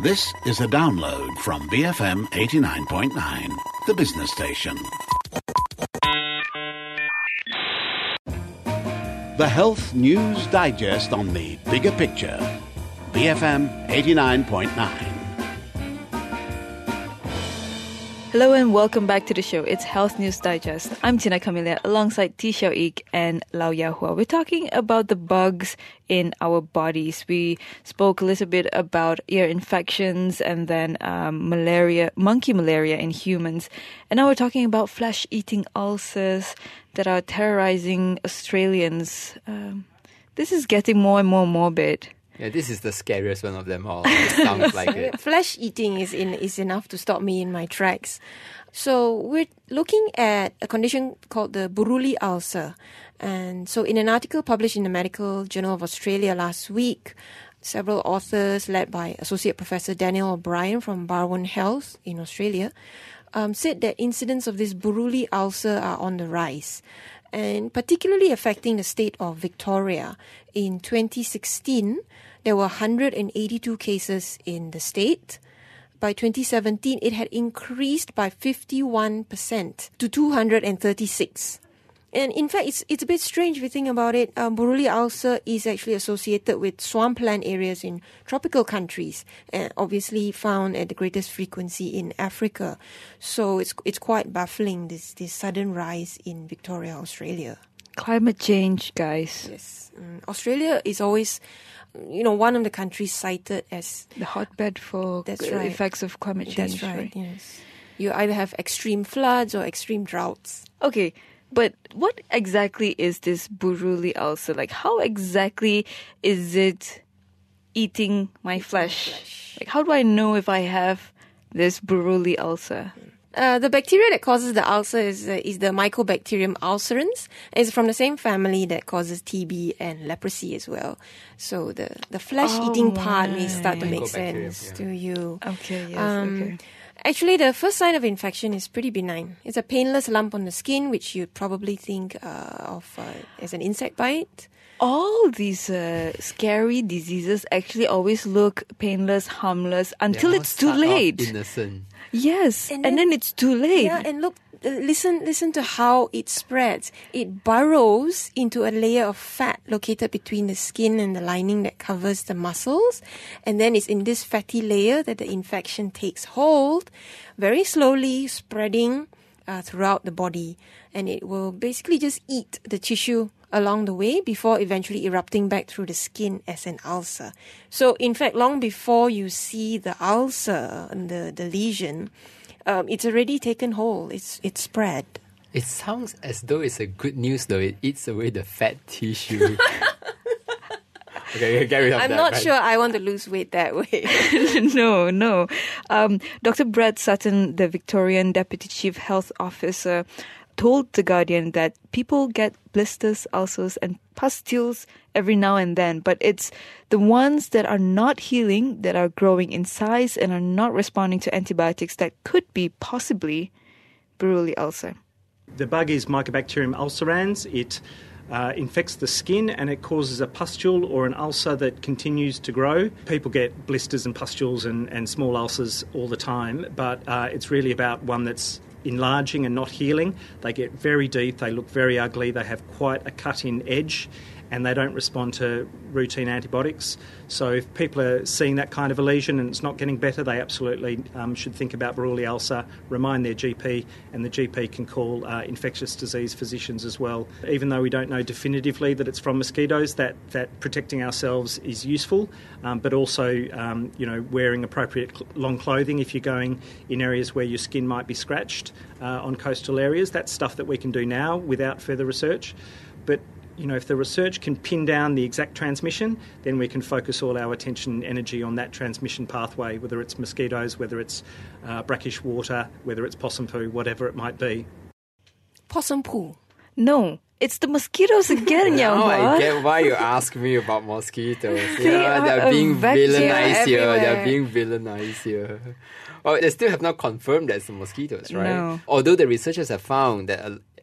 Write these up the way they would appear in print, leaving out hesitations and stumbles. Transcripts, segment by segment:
This is a download from BFM 89.9, the business station. The Health News Digest on the Bigger Picture. BFM 89.9. Hello and welcome back to the show. It's Health News Digest. I'm Tina Camilla alongside T Xiao Ik and Lau Yahua. We're talking about the bugs in our bodies. We spoke a little bit about ear infections and then monkey malaria in humans. And now we're talking about flesh-eating ulcers that are terrorizing Australians. This is getting more and more morbid. Yeah, this is the scariest one of them all. It sounds like it. Flesh eating is enough to stop me in my tracks. So we're looking at a condition called the Buruli ulcer. And so in an article published in the Medical Journal of Australia last week, several authors led by Associate Professor Daniel O'Brien from Barwon Health in Australia said that incidents of this Buruli ulcer are on the rise, and particularly affecting the state of Victoria. In 2016, there were 182 cases in the state. By 2017, it had increased by 51% to 236. And in fact, it's a bit strange if you think about it. Buruli ulcer is actually associated with swampland areas in tropical countries, and obviously found at the greatest frequency in Africa. So it's quite baffling, this sudden rise in Victoria, Australia. Climate change, guys. Yes. Australia is always, one of the countries cited as the hotbed for effects of climate change. That's right, yes. You either have extreme floods or extreme droughts. Okay, but what exactly is this Buruli ulcer? Like, how exactly is it eating my flesh? Like, how do I know if I have this Buruli ulcer? The bacteria that causes the ulcer is the Mycobacterium ulcerans. It's from the same family that causes TB and leprosy as well. So the flesh-eating part may start to make sense to you. Okay, yes, okay. Actually, the first sign of infection is pretty benign. It's a painless lump on the skin, which you'd probably think of as an insect bite. All these scary diseases actually always look painless, harmless, until it's too late. Innocent. Yes, and then it's too late. Yeah, and look, listen to how it spreads. It burrows into a layer of fat located between the skin and the lining that covers the muscles. And then it's in this fatty layer that the infection takes hold, very slowly spreading throughout the body. And it will basically just eat the tissue along the way before eventually erupting back through the skin as an ulcer. So, in fact, long before you see the ulcer and the lesion, it's already taken hold. It's spread. It sounds as though it's a good news, though. It eats away the fat tissue. Okay, get rid of that. I'm not sure I want to lose weight that way. No. Dr. Brad Sutton, the Victorian Deputy Chief Health Officer, told The Guardian that people get blisters, ulcers and pustules every now and then, but it's the ones that are not healing, that are growing in size and are not responding to antibiotics that could be possibly Buruli ulcer. The bug is Mycobacterium ulcerans. It infects the skin and it causes a pustule or an ulcer that continues to grow. People get blisters and pustules and small ulcers all the time, but it's really about one that's enlarging and not healing. They get very deep, they look very ugly, they have quite a cut-in edge, and they don't respond to routine antibiotics. So if people are seeing that kind of a lesion and it's not getting better, they absolutely should think about Buruli ulcer, remind their GP, and the GP can call infectious disease physicians as well. Even though we don't know definitively that it's from mosquitoes, that protecting ourselves is useful, but also wearing appropriate long clothing if you're going in areas where your skin might be scratched on coastal areas. That's stuff that we can do now without further research. But if the research can pin down the exact transmission, then we can focus all our attention and energy on that transmission pathway, whether it's mosquitoes, whether it's brackish water, whether it's possum poo, whatever it might be. Possum poo? No, it's the mosquitoes again, Now I Yahua. get why you ask me about mosquitoes. are They're being a vector villainized here. They're everywhere. being villainized here. Well, they still have not confirmed that it's the mosquitoes, right? No. Although the researchers have found that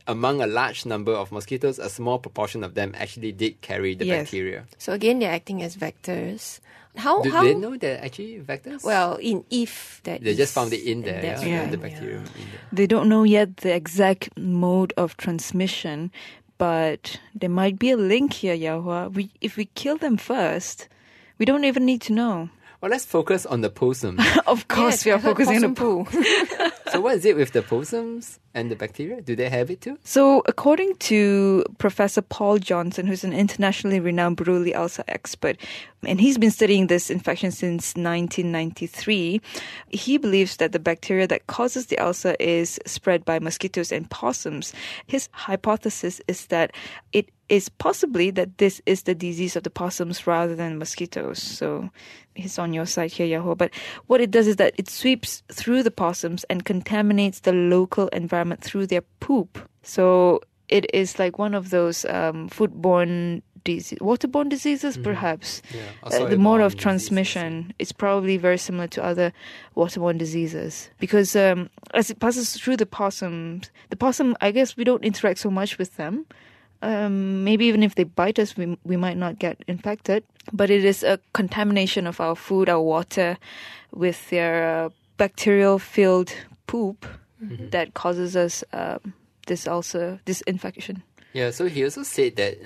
among a large number of mosquitoes, a small proportion of them actually did carry the Yes. bacteria. So again, they're acting as vectors. How? Do they know they're actually vectors? Well, if that they just is- found it in there, that's yeah, right, the yeah. bacteria in there. They don't know yet the exact mode of transmission, but there might be a link here, Yahua. If we kill them first, we don't even need to know. Well, let's focus on the possums. Of course, Yes, we I are heard focusing on possum the poo. So what is it with the possums and the bacteria? Do they have it too? So, according to Professor Paul Johnson, who's an internationally renowned Buruli ulcer expert, and he's been studying this infection since 1993, he believes that the bacteria that causes the ulcer is spread by mosquitoes and possums. His hypothesis is that it is possibly that this is the disease of the possums rather than mosquitoes. So he's on your side here, Yahoo. But what it does is that it sweeps through the possums and contaminates the local environment through their poop. So it is like one of those foodborne waterborne diseases, perhaps. Yeah, or The soil-borne mode of diseases, transmission is probably very similar to other waterborne diseases because as it passes through the possum, I guess we don't interact so much with them. Maybe even if they bite us, we might not get infected. But it is a contamination of our food, our water, with their bacterial-filled poop that causes us this ulcer, this infection. Yeah, so he also said that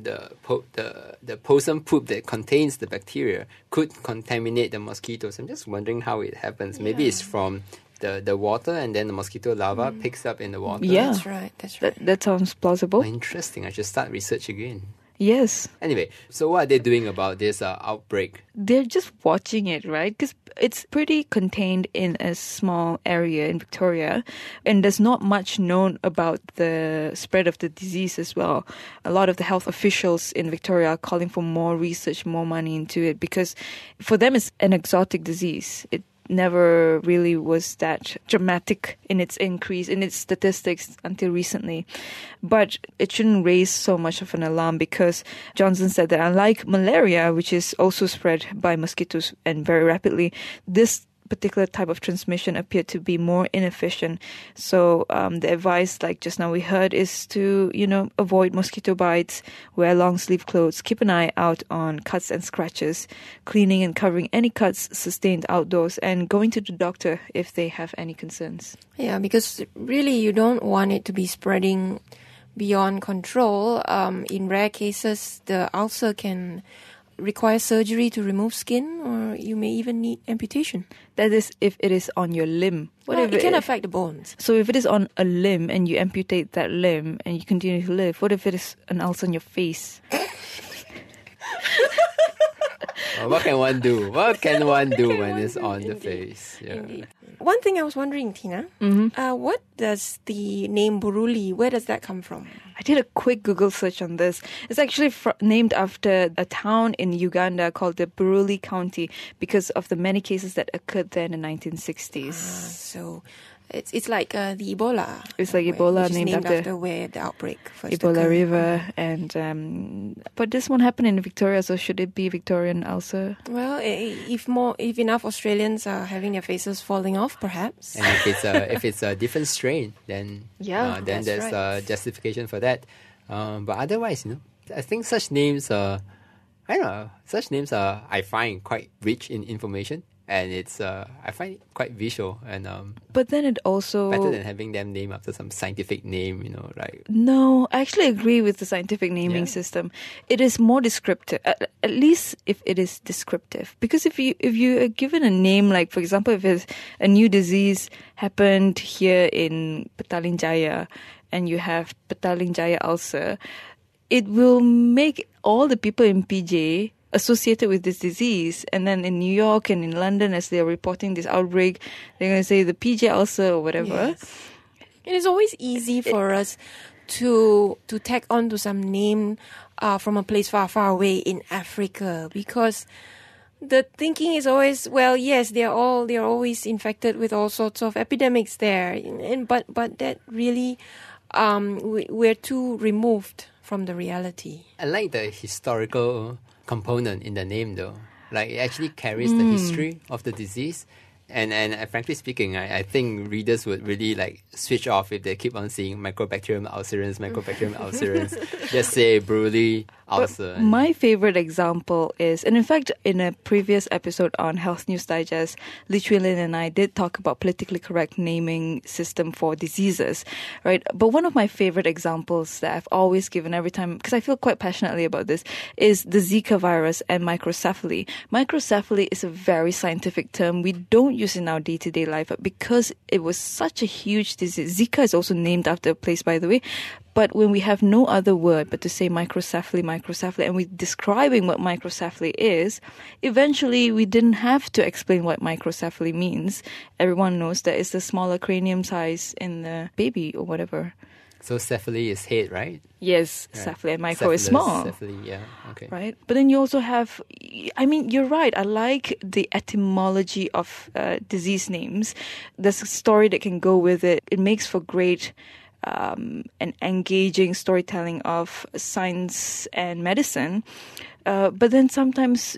the possum poop that contains the bacteria could contaminate the mosquitoes. I'm just wondering how it happens. Maybe it's from the water, and then the mosquito larva picks up in the water. Yeah. That's right. That's right. That sounds plausible. Oh, interesting. I should start research again. Yes. Anyway, so what are they doing about this outbreak? They're just watching it, right? Because it's pretty contained in a small area in Victoria, and there's not much known about the spread of the disease as well. A lot of the health officials in Victoria are calling for more research, more money into it, because for them it's an exotic disease. It never really was that dramatic in its increase, in its statistics until recently. But it shouldn't raise so much of an alarm because Johnson said that unlike malaria, which is also spread by mosquitoes and very rapidly, this particular type of transmission appeared to be more inefficient. So the advice, like just now we heard, is to, avoid mosquito bites, wear long sleeve clothes, keep an eye out on cuts and scratches, cleaning and covering any cuts sustained outdoors, and going to the doctor if they have any concerns. Yeah, because really you don't want it to be spreading beyond control. In rare cases, the ulcer can require surgery to remove skin, or you may even need amputation. That is if it is on your limb. What Well, if it can affect the bones. So if it is on a limb and you amputate that limb and you continue to live, what if it is an ulcer on your face? What can one do? What can one do when it's on the face? Yeah. Indeed. One thing I was wondering, Tina, what does the name Buruli, where does that come from? I did a quick Google search on this. It's actually named after a town in Uganda called the Buruli County because of the many cases that occurred there in the 1960s. So it's like the Ebola. It's like where- Ebola which is named named after after where the outbreak first Ebola occurred. River, and but this one happened in Victoria, so should it be Victorian ulcer? Well, if enough Australians are having their faces falling off, perhaps. And if it's a different strain, then Yeah, then that's there's right. justification for that. But otherwise, I think such names I don't know. Such names I find quite rich in information, and it's I find it quite visual and But then it also better than having them named after some scientific name. Like No, I actually agree with the scientific naming Yeah. system. It is more descriptive, at least if it is descriptive. Because if you are given a name, like for example, if it's a new disease happened here in Petaling Jaya, and you have Petaling Jaya ulcer, it will make all the people in PJ associated with this disease. And then in New York and in London, as they're reporting this outbreak, they're going to say the PJ ulcer or whatever. Yes. It is always easy for us to tack on to some name from a place far, far away in Africa, because the thinking is always, well, yes, they're always infected with all sorts of epidemics there, but that really we're too removed from the reality. I like the historical component in the name though. Like it actually carries the history of the disease, And frankly speaking, I think readers would really like switch off if they keep on seeing Mycobacterium ulcerans. Just say Buruli ulcer. My favorite example is, and in fact, in a previous episode on Health News Digest, Li Chuilin and I did talk about politically correct naming system for diseases, right? But one of my favorite examples that I've always given every time, because I feel quite passionately about this, is the Zika virus and microcephaly. Microcephaly is a very scientific term we don't use in our day-to-day life, but because it was such a huge disease, Zika is also named after a place, by the way. But when we have no other word but to say microcephaly, and we're describing what microcephaly is, eventually we didn't have to explain what microcephaly means. Everyone knows that it's the smaller cranium size in the baby or whatever. So cephaly is head, right? Yes, Right. cephaly, and micro is small. Cephaly, yeah, okay. Right? But then you also have, I mean, you're right. I like the etymology of disease names. There's a story that can go with it. It makes for great and engaging storytelling of science and medicine. But then sometimes,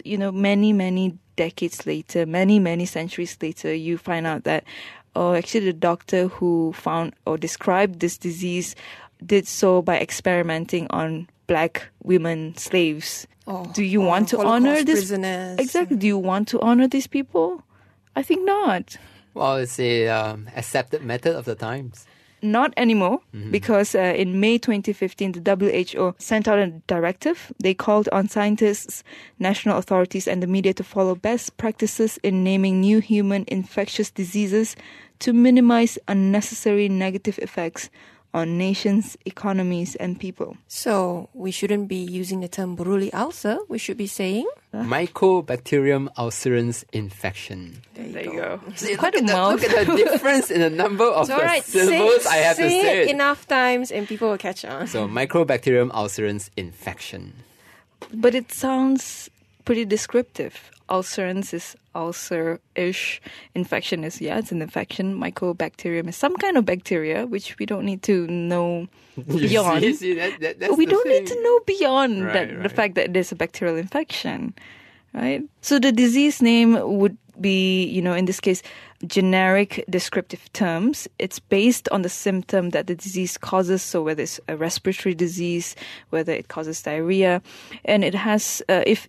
many decades later, many centuries later, you find out that, actually the doctor who found or described this disease did so by experimenting on black women slaves. Do you want to Holocaust honor this? prisoners. Exactly. Do you want to honor these people? I think not. Well, it's a accepted method of the times. Not anymore, because in May 2015, the WHO sent out a directive. They called on scientists, national authorities, and the media to follow best practices in naming new human infectious diseases to minimize unnecessary negative effects on nations, economies, and people. So we shouldn't be using the term Buruli ulcer. We should be saying Mycobacterium ulcerans infection. There you go. See, Quite a look mouthful. at the difference in the number of it's all the right. syllables I have to say say it it. enough times and people will catch on. So Mycobacterium ulcerans infection. But it sounds pretty descriptive. Ulcerans is ulcer-ish. Infection is, it's an infection. Mycobacterium is some kind of bacteria, which we don't need to know beyond. You see, that's We the don't thing. need to know beyond Right, the fact that it is a bacterial infection, right? So the disease name would be, in this case, generic descriptive terms. It's based on the symptom that the disease causes. So whether it's a respiratory disease, whether it causes diarrhea, and it has,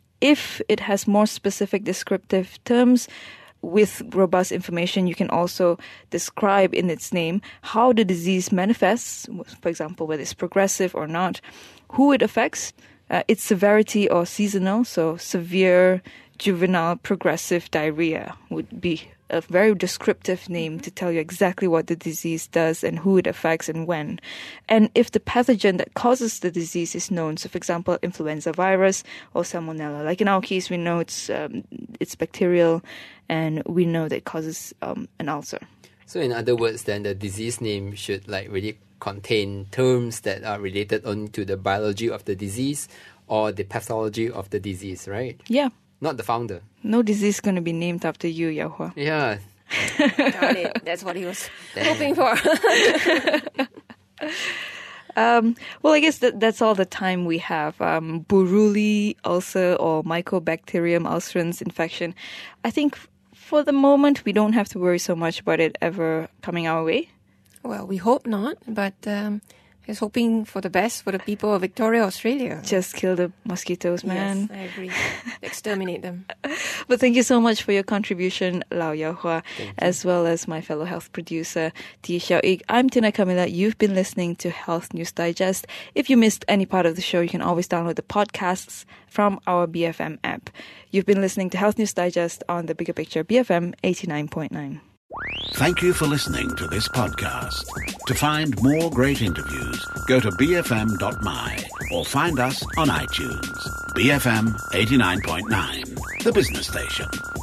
if it has more specific descriptive terms with robust information, you can also describe in its name how the disease manifests, for example, whether it's progressive or not, who it affects, its severity or seasonal, so severe, juvenile, progressive diarrhea would be a very descriptive name to tell you exactly what the disease does and who it affects and when. And if the pathogen that causes the disease is known, so for example, influenza virus or salmonella, like in our case, we know it's bacterial and we know that it causes an ulcer. So in other words, then the disease name should really contain terms that are related only to the biology of the disease or the pathology of the disease, right? Yeah. Not the founder. No disease is going to be named after you, Yao Hua. Yeah. Got it. That's what he was hoping for. Well, I guess that's all the time we have. Buruli ulcer or Mycobacterium ulcerans infection. I think for the moment, we don't have to worry so much about it ever coming our way. Well, we hope not, but he's hoping for the best for the people of Victoria, Australia. Just kill the mosquitoes, man. Yes, I agree. Exterminate them. But thank you so much for your contribution, Lau Yao Hua, as well as my fellow health producer, T. Xiao Ik. I'm Tina Camilla. You've been listening to Health News Digest. If you missed any part of the show, you can always download the podcasts from our BFM app. You've been listening to Health News Digest on the Bigger Picture, BFM 89.9. Thank you for listening to this podcast. To find more great interviews, go to bfm.my or find us on iTunes. BFM 89.9, the business station.